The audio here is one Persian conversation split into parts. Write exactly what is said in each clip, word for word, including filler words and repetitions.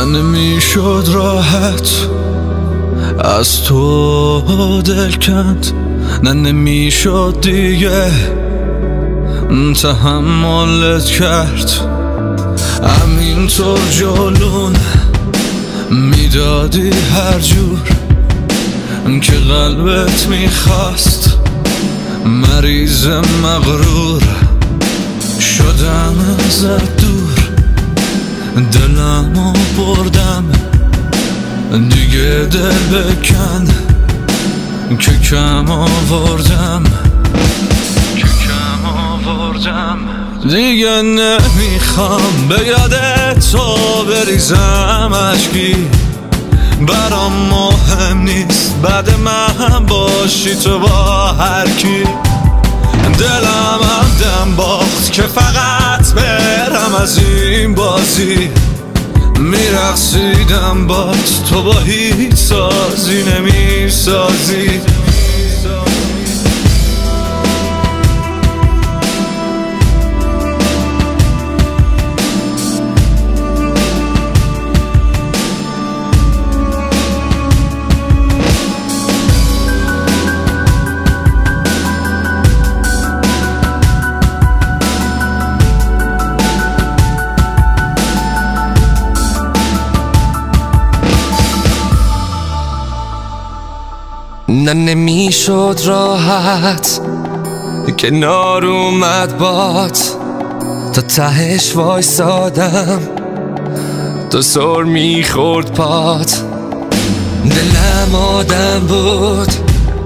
نه نمیشد راحت از تو دل کند، نه نمیشد دیگه تحملت کرد. همینطور جلون میدادی هر جور که قلبت میخواست. مریض مغرور شدم ازت دور، دلمو بردم دیگه دل بکن که کم آوردم، که کم آوردم. دیگه نمیخوام به یاد تو بریزم اشکی، برام مهم نیست بعد من باشی تو با هر کی. دلم هم دم باخت که فقط برم از این بازی، میرقصیدم بات تو با هیچ سازی نمیسازی. نه نمیشد راحت کنار اومد بات، تا تهش وایسادم تا سر میخورد پات. دلم آدم بود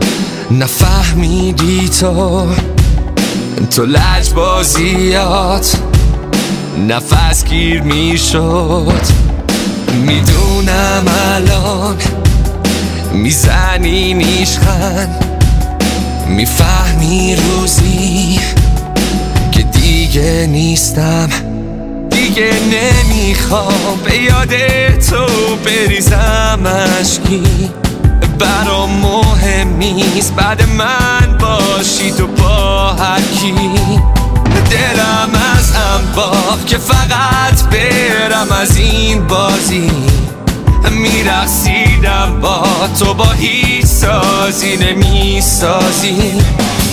نفهمیدی تو، تو لجبازیات نفس گیر میشد. میدونم الان میزنی نیشخند، میفهمی روزی که دیگه نیستم. دیگه نمیخوام به یاد تو بریزم اشکی، برام مهم نیست بعد من باشی تو با هر کی. دلم از هم باخت که فقط برم از این بازی، میرقصیدم با تو با هیچ سازی نمیسازی.